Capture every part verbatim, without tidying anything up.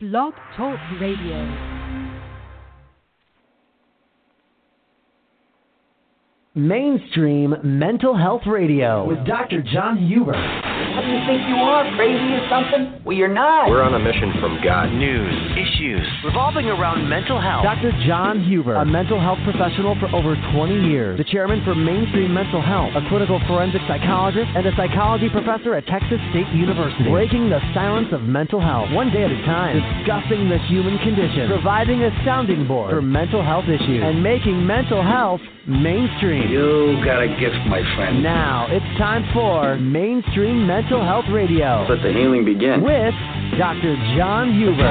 Blog Talk Radio. Mainstream Mental Health Radio with Doctor John Huber. What do you think you are, crazy or something? Well, you're not. We're on a mission from God. News, issues revolving around mental health. Doctor John Huber, a mental health professional for over twenty years, the chairman for Mainstream Mental Health, a clinical forensic psychologist, and a psychology professor at Texas State University. Breaking the silence of mental health, one day at a time, discussing the human condition, providing a sounding board for mental health issues, and making mental health mainstream. You got a gift, my friend. Now it's time for Mainstream Mental Health Radio. Let the healing begin. With Doctor John Huber.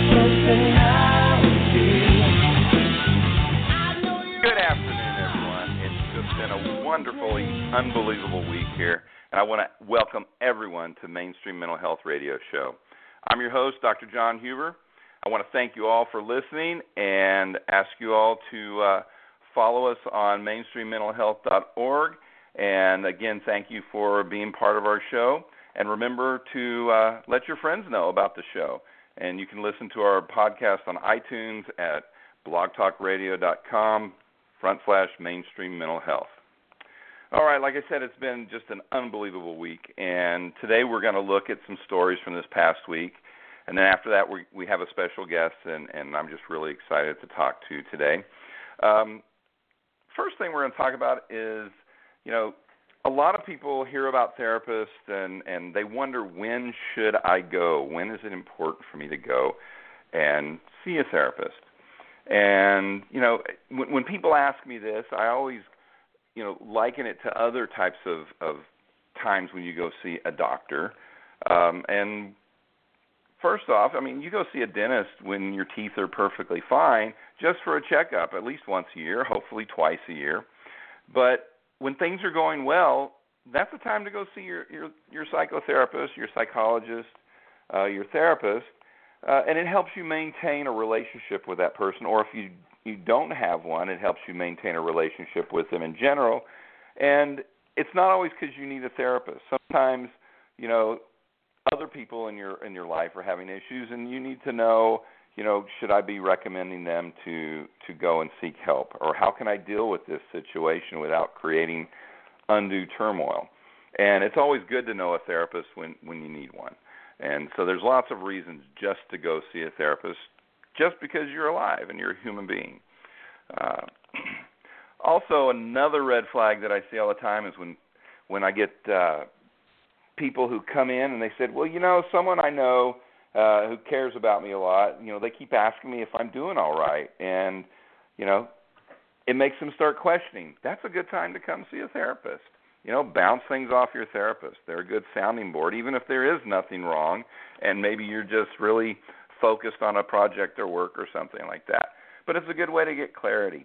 Good afternoon, everyone. It's just been a wonderfully unbelievable week here, and I want to welcome everyone to Mainstream Mental Health Radio Show. I'm your host, Doctor John Huber. I want to thank you all for listening and ask you all to uh, follow us on mainstream mental health dot org. And again, thank you for being part of our show. And remember to uh, let your friends know about the show. And you can listen to our podcast on iTunes at blogtalkradio.com front slash mainstream mental health. All right, like I said, it's been just an unbelievable week. And today we're going to look at some stories from this past week. And then after that, we, we have a special guest, and, and I'm just really excited to talk to today. Um, First thing we're going to talk about is, you know, a lot of people hear about therapists and, and they wonder, when should I go? When is it important for me to go and see a therapist? And, you know, when, when people ask me this, I always, you know, liken it to other types of, of times when you go see a doctor. Um, and first off, I mean, you go see a dentist when your teeth are perfectly fine, just for a checkup, at least once a year, hopefully twice a year. But when things are going well, that's the time to go see your your, your psychotherapist, your psychologist, uh, your therapist, uh, and it helps you maintain a relationship with that person. Or if you, you don't have one, it helps you maintain a relationship with them in general. And it's not always because you need a therapist. Sometimes, you know, other people in your in your life are having issues, and you need to know, you know, should I be recommending them to, to go and seek help? Or how can I deal with this situation without creating undue turmoil? And it's always good to know a therapist when, when you need one. And so there's lots of reasons just to go see a therapist, just because you're alive and you're a human being. Uh, also, another red flag that I see all the time is when, when I get uh, people who come in and they said, well, you know, someone I know Uh, who cares about me a lot, you know, they keep asking me if I'm doing all right. And, you know, it makes them start questioning. That's a good time to come see a therapist. You know, bounce things off your therapist. They're a good sounding board, even if there is nothing wrong, and maybe you're just really focused on a project or work or something like that. But it's a good way to get clarity.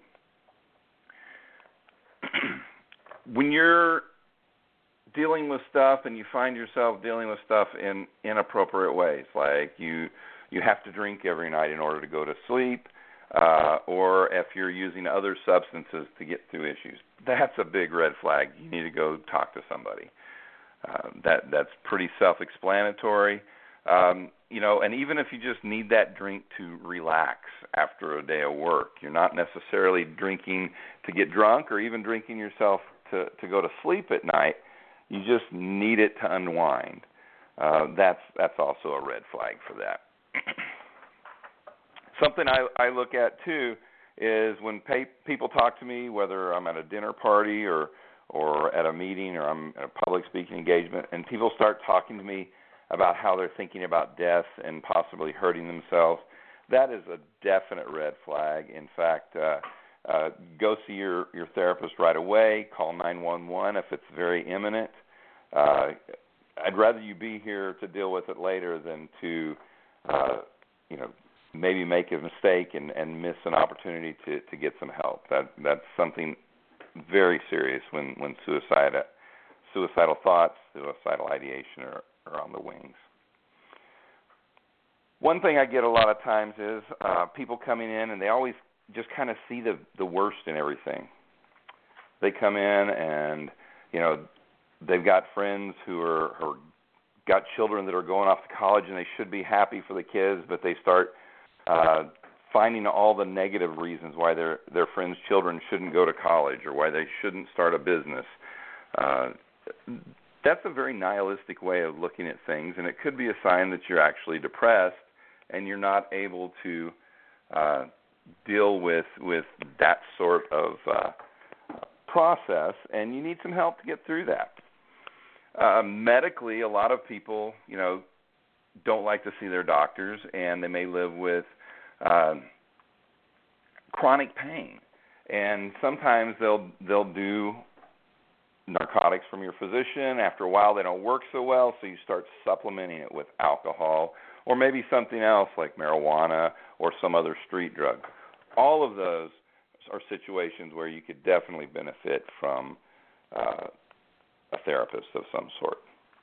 When you're dealing with stuff and you find yourself dealing with stuff in inappropriate ways, like you you have to drink every night in order to go to sleep, uh, or if you're using other substances to get through issues, that's a big red flag. You need to go talk to somebody. Uh, that that's pretty self-explanatory. Um, you know, and even if you just need that drink to relax after a day of work, you're not necessarily drinking to get drunk or even drinking yourself to, to go to sleep at night. You just need it to unwind. Uh, that's that's also a red flag for that. Something I, I look at, too, is when pay, people talk to me, whether I'm at a dinner party or, or at a meeting or I'm at a public speaking engagement, and people start talking to me about how they're thinking about death and possibly hurting themselves, that is a definite red flag. In fact, uh, uh, go see your, your therapist right away. Call nine one one if it's very imminent. Uh, I'd rather you be here to deal with it later than to, uh, you know, maybe make a mistake and, and miss an opportunity to, to get some help. That that's something very serious when, when suicide, suicidal thoughts, suicidal ideation are, are on the wings. One thing I get a lot of times is uh, people coming in and they always just kind of see the, the worst in everything. They come in and, you know, they've got friends who are, are got children that are going off to college and they should be happy for the kids, but they start uh, finding all the negative reasons why their their friends' children shouldn't go to college or why they shouldn't start a business. Uh, that's a very nihilistic way of looking at things, and it could be a sign that you're actually depressed and you're not able to uh, deal with with that sort of uh, process, and you need some help to get through that. Uh, medically, a lot of people, you know, don't like to see their doctors, and they may live with uh, chronic pain. And sometimes they'll they'll do narcotics from your physician. After a while, they don't work so well, so you start supplementing it with alcohol or maybe something else like marijuana or some other street drug. All of those are situations where you could definitely benefit from uh, a therapist of some sort.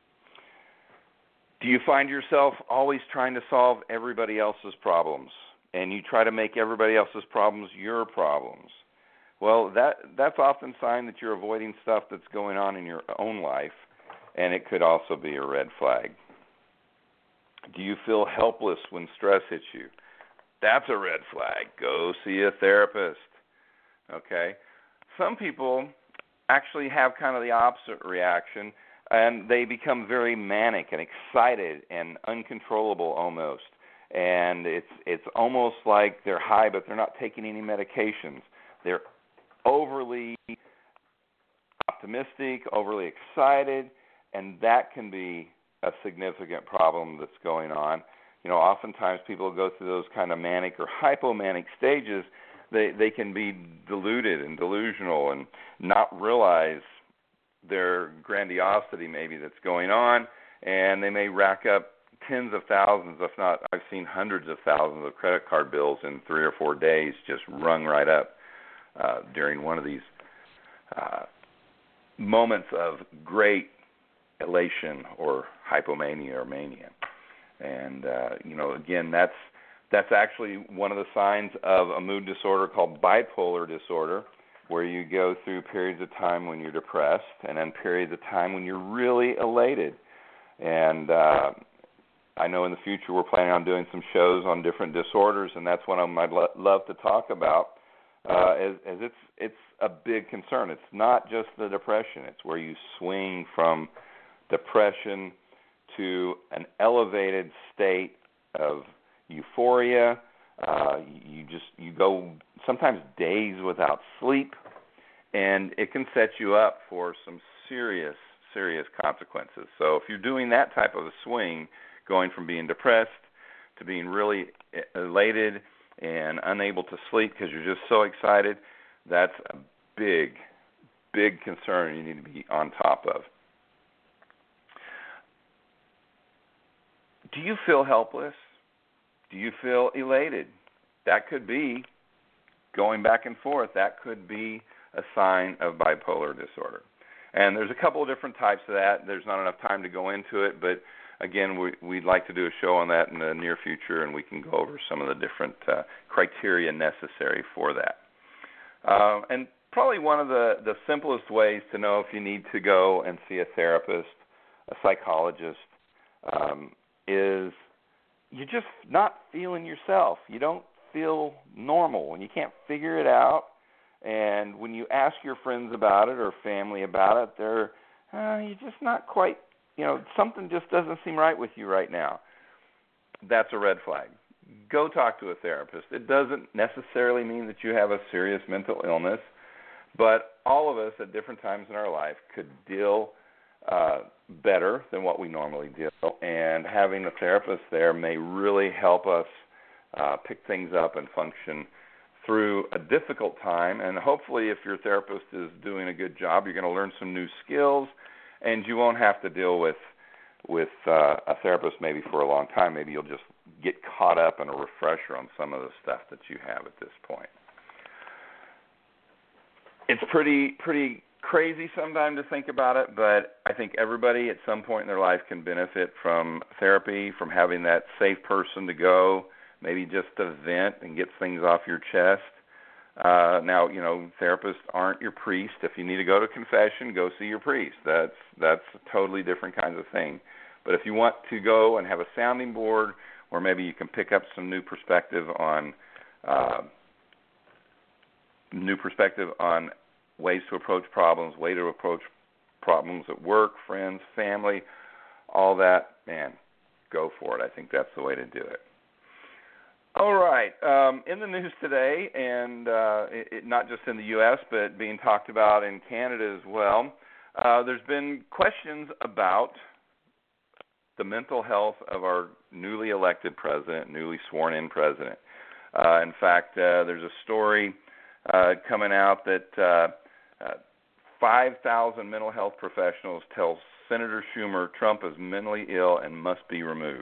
Do you find yourself always trying to solve everybody else's problems, and you try to make everybody else's problems your problems? Well, that that's often a sign that you're avoiding stuff that's going on in your own life, and it could also be a red flag. Do you feel helpless when stress hits you? That's a red flag. Go see a therapist. Okay? Some people actually have kind of the opposite reaction, and they become very manic and excited and uncontrollable almost. And it's it's almost like they're high, but they're not taking any medications. They're overly optimistic, overly excited, and that can be a significant problem that's going on. You know, oftentimes people go through those kind of manic or hypomanic stages. They they can be deluded and delusional and not realize their grandiosity maybe that's going on, and they may rack up tens of thousands, if not, I've seen hundreds of thousands of credit card bills in three or four days just rung right up uh, during one of these uh, moments of great elation or hypomania or mania. And, uh, you know, again, that's that's actually one of the signs of a mood disorder called bipolar disorder, where you go through periods of time when you're depressed and then periods of time when you're really elated. And uh, I know in the future we're planning on doing some shows on different disorders, and that's one of them I'd lo- love to talk about, uh, as, as it's it's a big concern. It's not just the depression. It's where you swing from depression to an elevated state of euphoria. Uh, you just you go sometimes days without sleep, and it can set you up for some serious, serious consequences. So if you're doing that type of a swing, going from being depressed to being really elated and unable to sleep because you're just so excited, that's a big, big concern you need to be on top of. Do you feel helpless? Do you feel elated? That could be going back and forth. That could be a sign of bipolar disorder. And there's a couple of different types of that. There's not enough time to go into it, but again, we, we'd like to do a show on that in the near future, and we can go over some of the different uh, criteria necessary for that. Uh, and probably one of the, the simplest ways to know if you need to go and see a therapist, a psychologist, um, is you're just not feeling yourself. You don't feel normal, and you can't figure it out. And when you ask your friends about it or family about it, they're, uh, you're just not quite, you know, something just doesn't seem right with you right now. That's a red flag. Go talk to a therapist. It doesn't necessarily mean that you have a serious mental illness, but all of us at different times in our life could deal uh, better than what we normally deal, and having a therapist there may really help us uh, pick things up and function through a difficult time. And hopefully if your therapist is doing a good job, you're going to learn some new skills, and you won't have to deal with with uh, a therapist maybe for a long time. Maybe you'll just get caught up in a refresher on some of the stuff that you have at this point. It's pretty pretty crazy sometimes to think about it, but I think everybody at some point in their life can benefit from therapy, from having that safe person to go, maybe just to vent and get things off your chest. Uh, now, you know, therapists aren't your priest. If you need to go to confession, go see your priest. That's that's a totally different kind of thing. But if you want to go and have a sounding board, or maybe you can pick up some new perspective on uh, new perspective on ways to approach problems, way to approach problems at work, friends, family, all that, man, go for it. I think that's the way to do it. All right. Um, in the news today, and uh, it, it, not just in the U S, but being talked about in Canada as well, uh, there's been questions about the mental health of our newly elected president, newly sworn-in president. Uh, in fact, uh, there's a story uh, coming out that uh, uh, five thousand mental health professionals tell Senator Schumer Trump is mentally ill and must be removed.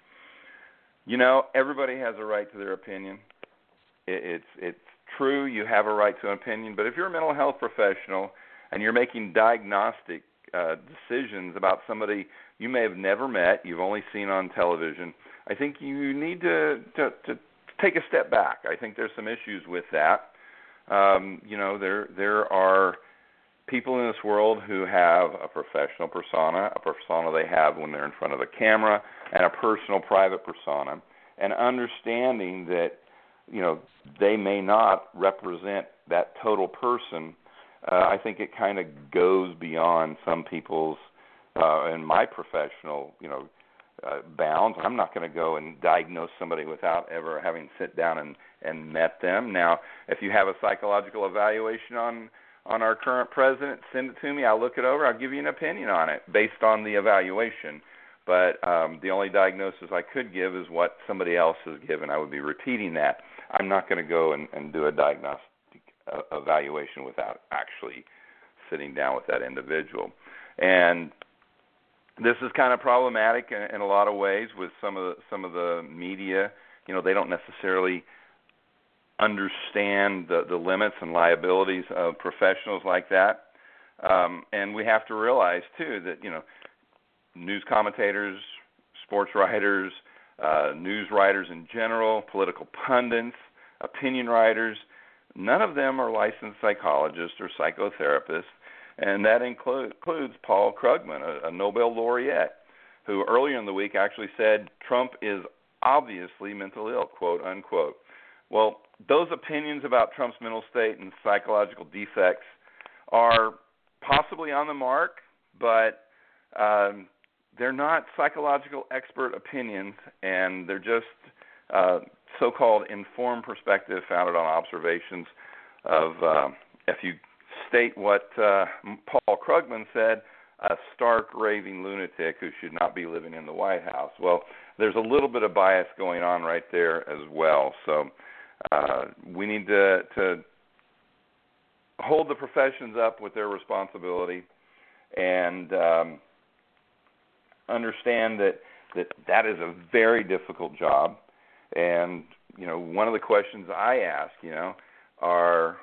You know, everybody has a right to their opinion. It, it's it's true, you have a right to an opinion, but if you're a mental health professional and you're making diagnostic uh, decisions about somebody you may have never met, you've only seen on television, I think you need to, to, to take a step back. I think there's some issues with that. Um, you know, there there are people in this world who have a professional persona, a persona they have when they're in front of a camera, and a personal, private persona, and understanding that, you know, they may not represent that total person. Uh, I think it kind of goes beyond some people's, uh, in my professional, you know, uh, bounds. I'm not going to go and diagnose somebody without ever having sit down and, and met them. Now, if you have a psychological evaluation on on our current president, send it to me. I'll look it over. I'll give you an opinion on it based on the evaluation. But um, the only diagnosis I could give is what somebody else has given. I would be repeating that. I'm not going to go and, and do a diagnostic uh, evaluation without actually sitting down with that individual. And this is kind of problematic in, in a lot of ways with some of the, some of the media. You know, they don't necessarily understand the, the limits and liabilities of professionals like that. Um, and we have to realize, too, that, you know, news commentators, sports writers, uh, news writers in general, political pundits, opinion writers, none of them are licensed psychologists or psychotherapists, and that include, includes Paul Krugman, a, a Nobel laureate, who earlier in the week actually said Trump is obviously mentally ill, quote, unquote. Well, those opinions about Trump's mental state and psychological defects are possibly on the mark, but um, they're not psychological expert opinions, and they're just uh, so-called informed perspective founded on observations of, uh, if you state what uh, Paul Krugman said, a stark raving lunatic who should not be living in the White House. Well, there's a little bit of bias going on right there as well. So uh, we need to, to hold the professions up with their responsibility and um, understand that, that that is a very difficult job. And, you know, one of the questions I ask, you know, are,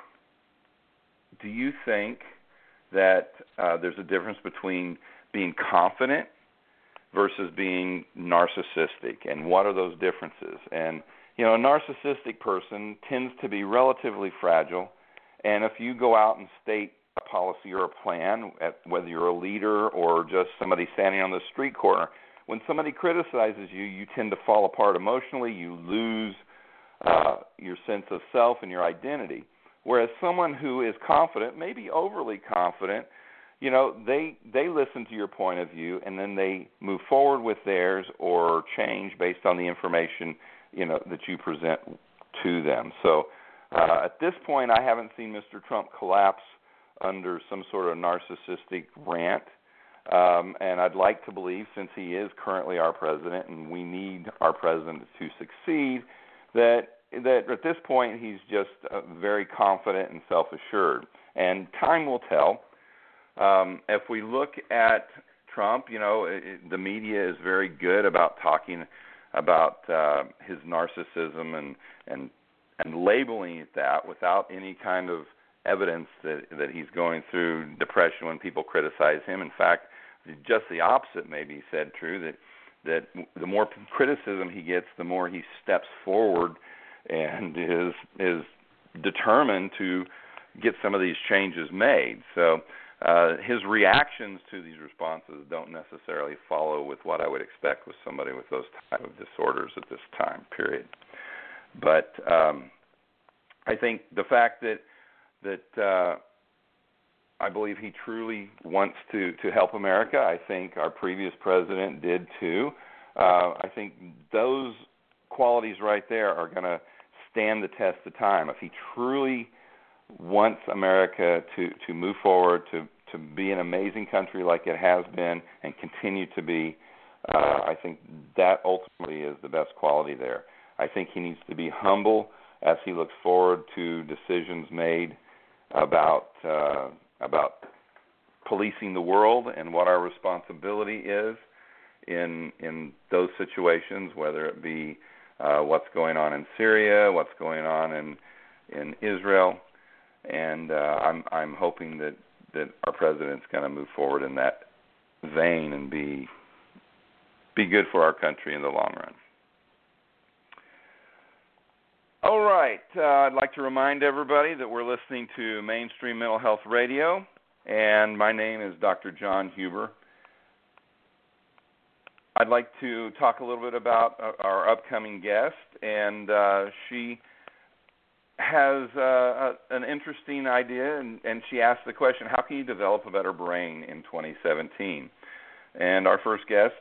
do you think that uh, there's a difference between being confident versus being narcissistic, and what are those differences? And, you know, a narcissistic person tends to be relatively fragile, and if you go out and state a policy or a plan, whether you're a leader or just somebody standing on the street corner, when somebody criticizes you, you tend to fall apart emotionally, you lose uh, your sense of self and your identity. Whereas someone who is confident, maybe overly confident, you know, they they listen to your point of view and then they move forward with theirs or change based on the information, you know, that you present to them. So uh, at this point, I haven't seen Mister Trump collapse under some sort of narcissistic rant. Um, and I'd like to believe, since he is currently our president and we need our president to succeed, that that at this point he's just uh, very confident and self-assured. And time will tell. Um, if we look at Trump, you know, it, the media is very good about talking about uh, his narcissism and, and and labeling it that without any kind of evidence that, that he's going through depression when people criticize him. In fact, just the opposite may be said true, that, that the more criticism he gets, the more he steps forward and is is determined to get some of these changes made. So uh, his reactions to these responses don't necessarily follow with what I would expect with somebody with those type of disorders at this time period. But um, I think the fact that that uh, I believe he truly wants to, to help America. I think our previous president did too. Uh, I think those qualities right there are going to stand the test of time. If he truly wants America to, to move forward, to, to be an amazing country like it has been and continue to be, uh, I think that ultimately is the best quality there. I think he needs to be humble as he looks forward to decisions made about uh, about policing the world and what our responsibility is in in those situations, whether it be uh, what's going on in Syria, what's going on in in Israel, and uh, I'm I'm hoping that, that our president's going to move forward in that vein and be be good for our country in the long run. All right, uh, I'd like to remind everybody that we're listening to Mainstream Mental Health Radio, and my name is Doctor John Huber. I'd like to talk a little bit about our upcoming guest, and uh, she has uh, a, an interesting idea, and, and she asked the question, how can you develop a better brain in twenty seventeen? And our first guest,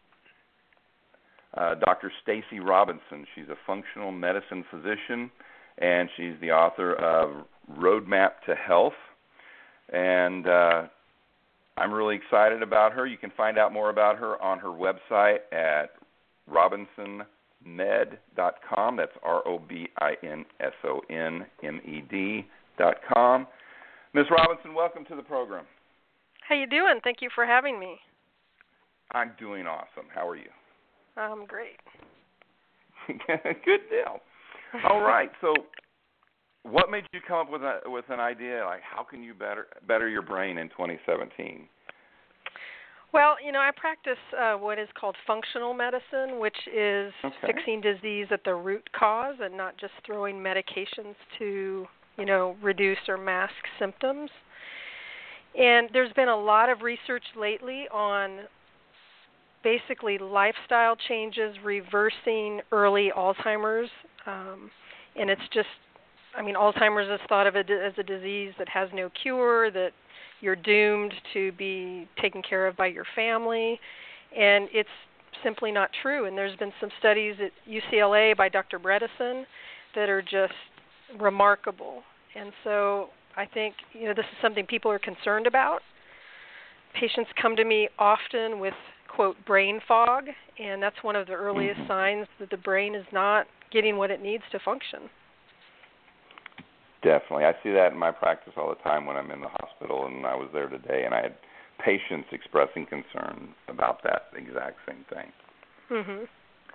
Uh, Doctor Stacy Robinson. She's a functional medicine physician, and she's the author of Roadmap to Health. And uh, I'm really excited about her. You can find out more about her on her website at robinson med dot com. That's R O B I N S O N M E D dot com. Miz Robinson, welcome to the program. How you doing? Thank you for having me. I'm doing awesome. How are you? Um, great. Good deal. All right. So, what made you come up with a, with an idea like how can you better better your brain in twenty seventeen? Well, you know, I practice uh, what is called functional medicine, which is okay. fixing disease at the root cause and not just throwing medications to, you know, reduce or mask symptoms. And there's been a lot of research lately on basically lifestyle changes reversing early Alzheimer's, um, and it's just, I mean, Alzheimer's is thought of as a disease that has no cure, that you're doomed to be taken care of by your family, and it's simply not true. And there's been some studies at U C L A by Doctor Bredesen that are just remarkable. And so I think, you know, this is something people are concerned about. Patients come to me often with, quote, brain fog, and that's one of the earliest mm-hmm. signs that the brain is not getting what it needs to function. Definitely. I see that in my practice all the time when I'm in the hospital, and I was there today, and I had patients expressing concern about that exact same thing. Mm-hmm.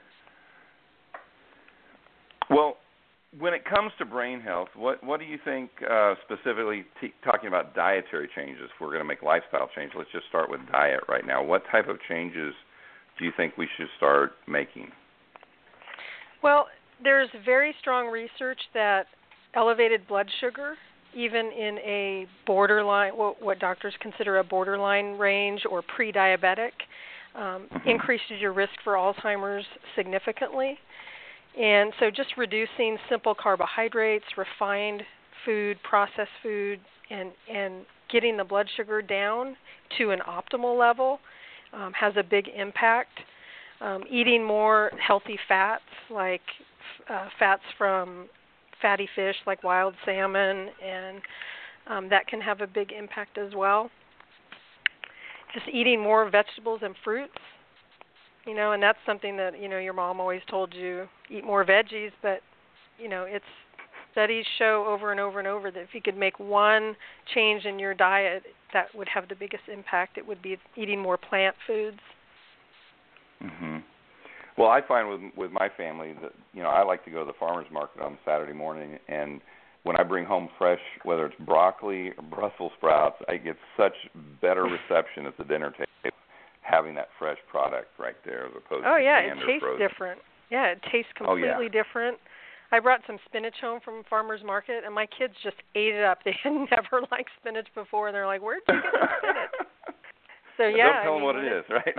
Well, when it comes to brain health, what what do you think uh, specifically, t- talking about dietary changes, if we're going to make lifestyle change, let's just start with diet right now. What type of changes do you think we should start making? Well, there's very strong research that elevated blood sugar, even in a borderline, what, what doctors consider a borderline range or pre-diabetic, um, mm-hmm. increases your risk for Alzheimer's significantly. And so just reducing simple carbohydrates, refined food, processed food, and, and getting the blood sugar down to an optimal level um, has a big impact. Um, eating more healthy fats, like uh, fats from fatty fish like wild salmon, and um, that can have a big impact as well. Just eating more vegetables and fruits. You know, and that's something that, you know, your mom always told you, eat more veggies, but, you know, it's studies show over and over and over that if you could make one change in your diet, that would have the biggest impact. It would be eating more plant foods. Mhm. Well, I find with with my family that, you know, I like to go to the farmer's market on Saturday morning, and when I bring home fresh, whether it's broccoli or Brussels sprouts, I get such better reception at the dinner table, having that fresh product right there as opposed oh, to yeah, canned it tastes or frozen. different. Yeah, it tastes completely oh, yeah. different. I brought some spinach home from farmer's market, and my kids just ate it up. They had never liked spinach before, and they're like, "Where'd you get the spinach?" So yeah, don't tell I them mean, what it is, right?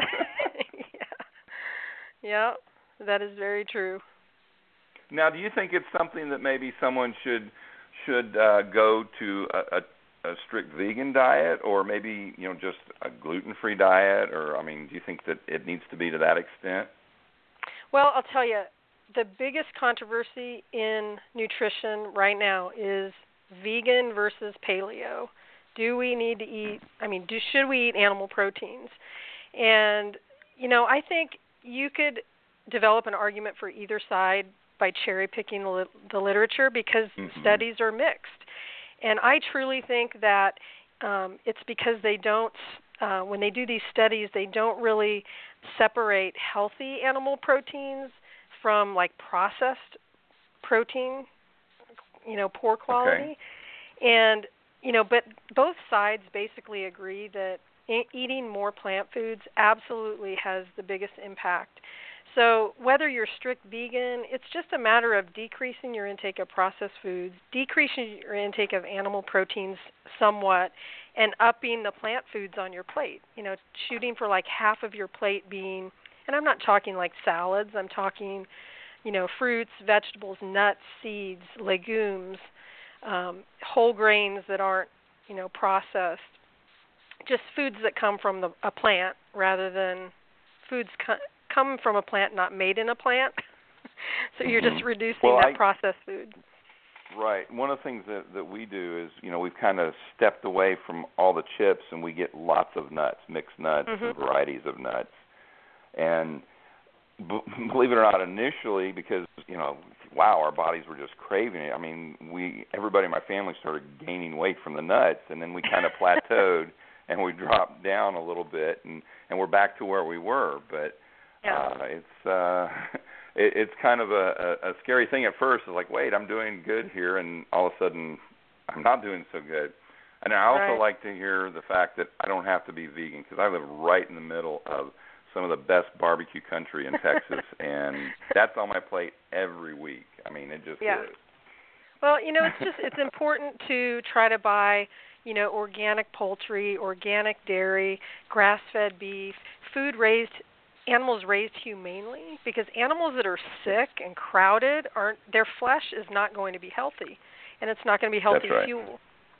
yeah, yeah, that is very true. Now, do you think it's something that maybe someone should should uh, go to a, a, a strict vegan diet, or maybe you know just a gluten-free diet, or I mean, do you think that it needs to be to that extent? Well, I'll tell you, the biggest controversy in nutrition right now is vegan versus paleo. Do we need to eat, I mean, do should we eat animal proteins? And, you know, I think you could develop an argument for either side by cherry-picking the, the literature because mm-hmm. studies are mixed. And I truly think that um, it's because they don't, uh, when they do these studies, they don't really separate healthy animal proteins from like processed protein, you know, poor quality. Okay. And, you know, but both sides basically agree that e- eating more plant foods absolutely has the biggest impact. So whether you're strict vegan, it's just a matter of decreasing your intake of processed foods, decreasing your intake of animal proteins somewhat, and upping the plant foods on your plate. You know, shooting for like half of your plate being, and I'm not talking like salads, I'm talking, you know, fruits, vegetables, nuts, seeds, legumes, um, whole grains that aren't, you know, processed. Just foods that come from the, a plant rather than foods co- come from a plant not made in a plant. So you're just reducing well, that I, processed food. Right. One of the things that, that we do is, you know, we've kind of stepped away from all the chips and we get lots of nuts, mixed nuts, mm-hmm. and varieties of nuts. And b- believe it or not, initially, because, you know, wow, our bodies were just craving it. I mean, we everybody in my family started gaining weight from the nuts, and then we kind of plateaued and we dropped down a little bit, and, and we're back to where we were. But yeah. uh, it's uh, it, it's kind of a, a, a scary thing at first. It's like, wait, I'm doing good here, and all of a sudden I'm not doing so good. And I also right. like to hear the fact that I don't have to be vegan because I live right in the middle of some of the best barbecue country in Texas, and that's on my plate every week. I mean, it just yeah. is. Well, you know, it's just it's important to try to buy, you know, organic poultry, organic dairy, grass-fed beef, food raised, animals raised humanely, because animals that are sick and crowded aren't their flesh is not going to be healthy, and it's not going to be healthy that's right. fuel.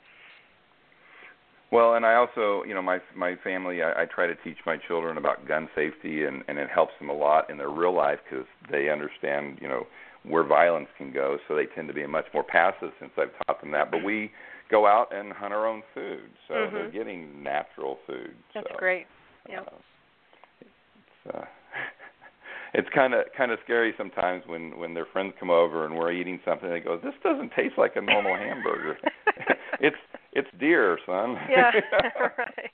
Well, and I also, you know, my my family, I, I try to teach my children about gun safety, and, and it helps them a lot in their real life because they understand, you know, where violence can go, so they tend to be much more passive since I've taught them that. But we go out and hunt our own food, so mm-hmm. they're getting natural food. That's so, great. Yeah. Uh, it's uh, it's kind of kind of scary sometimes when, when their friends come over and we're eating something. They go, "This doesn't taste like a normal hamburger. it's it's deer, son." Yeah. Right.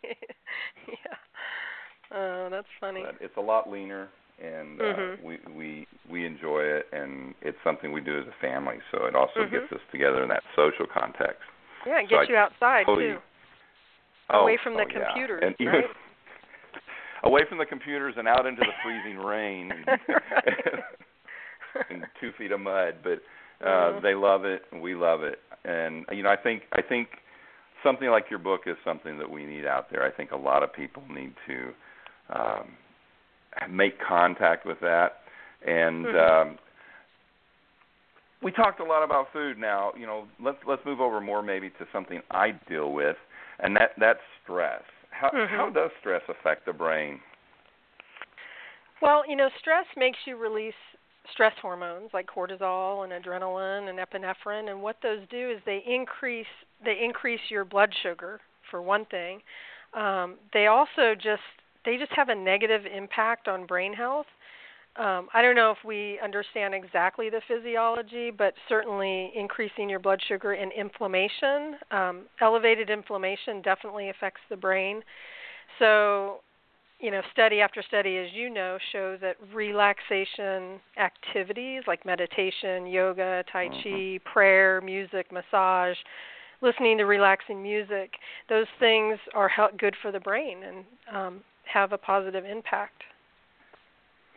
Yeah. Oh, that's funny. But it's a lot leaner, and uh, mm-hmm. we we we enjoy it, and it's something we do as a family. So it also mm-hmm. gets us together in that social context. Yeah, it so gets I you outside totally, too, oh, away from the oh, computers, yeah. and right? even, away from the computers and out into the freezing rain and, and two feet of mud. But uh, mm-hmm. they love it, and we love it. And you know, I think I think something like your book is something that we need out there. I think a lot of people need to um, make contact with that. And mm-hmm. um, we talked a lot about food. Now, you know, let's let's move over more maybe to something I deal with, and that that's stress. How mm-hmm. how does stress affect the brain? Well, you know, stress makes you release stress hormones like cortisol and adrenaline and epinephrine, and what those do is they increase they increase your blood sugar, for one thing. Um, they also just they just have a negative impact on brain health. Um, I don't know if we understand exactly the physiology, but certainly increasing your blood sugar and inflammation, um, elevated inflammation definitely affects the brain. So, you know, study after study, as you know, show that relaxation activities like meditation, yoga, tai chi, mm-hmm. prayer, music, massage, listening to relaxing music, those things are good for the brain and um, have a positive impact.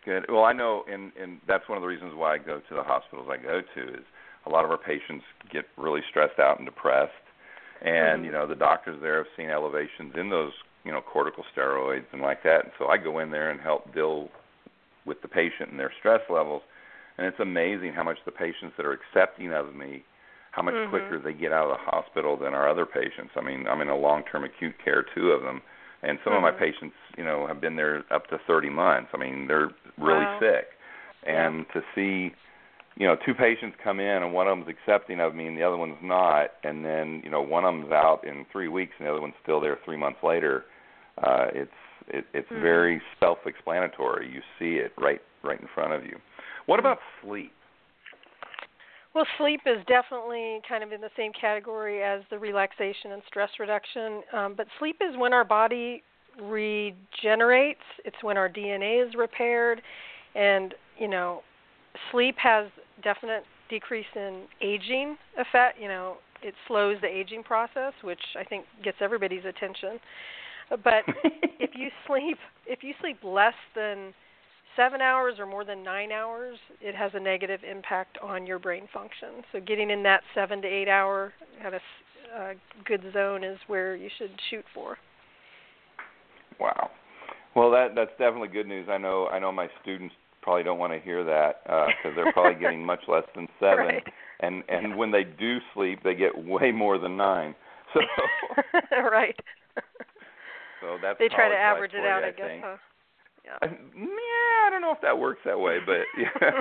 good. Well, I know, and, and that's one of the reasons why I go to the hospitals I go to is a lot of our patients get really stressed out and depressed. And, mm-hmm. you know, the doctors there have seen elevations in those, you know, corticosteroids and like that. And so I go in there and help deal with the patient and their stress levels. And it's amazing how much the patients that are accepting of me, how much mm-hmm. quicker they get out of the hospital than our other patients. I mean, I'm in a long-term acute care, two of them. And some mm-hmm. of my patients, you know, have been there up to thirty months. I mean, they're really wow. sick. And yeah. to see, you know, two patients come in and one of them's accepting of me and the other one's not, and then, you know, one of them's out in three weeks and the other one's still there three months later, uh, it's it, it's mm-hmm. very self-explanatory. You see it right right in front of you. What about sleep? Well, sleep is definitely kind of in the same category as the relaxation and stress reduction, um, but sleep is when our body regenerates. It's when our D N A is repaired, and, you know, sleep has definite decrease in aging effect. You know, it slows the aging process, which I think gets everybody's attention. But if you sleep, if you sleep less than seven hours or more than nine hours, it has a negative impact on your brain function. So getting in that seven to eight hour at a uh, good zone is where you should shoot for. Wow. Well, that that's definitely good news. I know I know my students probably don't want to hear that because uh, they're probably getting much less than seven, right. and and when they do sleep, they get way more than nine. So right. So that's they try to average it you, out, I, I guess. think. Huh? Yeah. I, yeah, I don't know if that works that way, but yeah.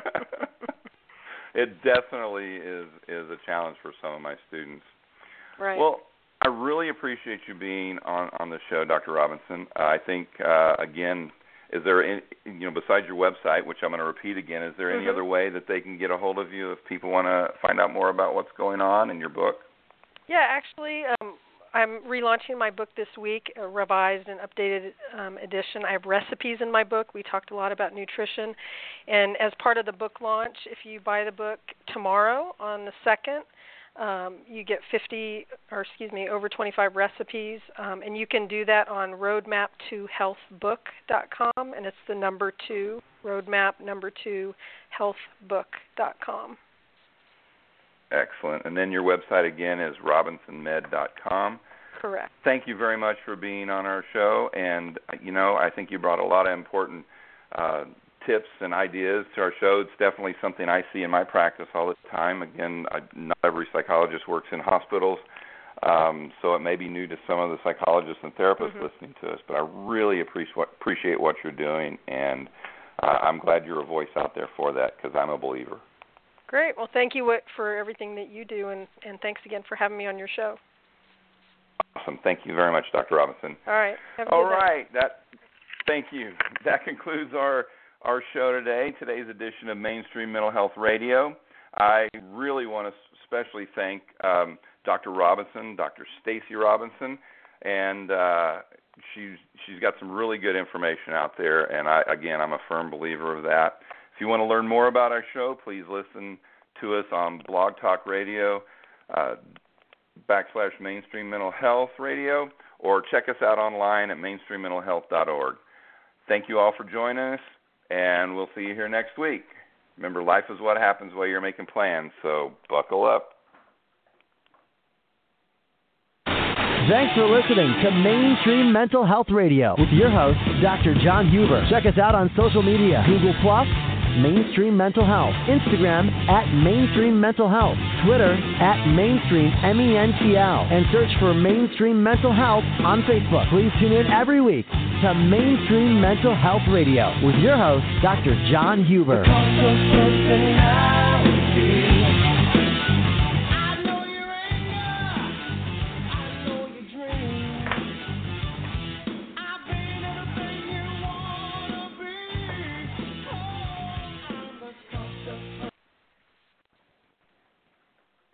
It definitely is is a challenge for some of my students. Right. Well, I really appreciate you being on, on the show, Doctor Robinson. Uh, I think uh, again, is there any, you know, besides your website, which I'm going to repeat again, is there any mm-hmm. other way that they can get a hold of you if people want to find out more about what's going on in your book? Yeah, actually, um, I'm relaunching my book this week, a revised and updated um, edition. I have recipes in my book. We talked a lot about nutrition. And as part of the book launch, if you buy the book tomorrow on the second, um, you get fifty, or excuse me, over twenty-five recipes. Um, and you can do that on roadmap to health book dot com. And it's the number two, roadmap number two, health book dot com. Excellent. And then your website again is robinson med dot com. Correct. Thank you very much for being on our show. And, you know, I think you brought a lot of important uh, tips and ideas to our show. It's definitely something I see in my practice all the time. Again, I, not every psychologist works in hospitals, um, so it may be new to some of the psychologists and therapists mm-hmm. listening to us, but I really appreciate what, appreciate what you're doing, and uh, I'm glad you're a voice out there for that because I'm a believer. Great. Well, thank you for everything that you do, and, and thanks again for having me on your show. Awesome. Thank you very much, Doctor Robinson. All right. Have a All good right. day. That. Thank you. That concludes our, our show today, today's edition of Mainstream Mental Health Radio. I really want to especially thank um, Doctor Robinson, Doctor Stacy Robinson, and uh, she's she's got some really good information out there, and I, again, I'm a firm believer of that. If you want to learn more about our show, please listen to us on Blog Talk Radio, uh, backslash Mainstream Mental Health Radio, or check us out online at mainstream mental health dot org. Thank you all for joining us, and we'll see you here next week. Remember, life is what happens while you're making plans, so buckle up. Thanks for listening to Mainstream Mental Health Radio with your host, Doctor John Huber. Check us out on social media, Google Plus, Mainstream Mental Health, Instagram at Mainstream Mental Health, Twitter at Mainstream M E N T L, and search for Mainstream Mental Health on Facebook. Please tune in every week to Mainstream Mental Health Radio with your host, Doctor John Huber.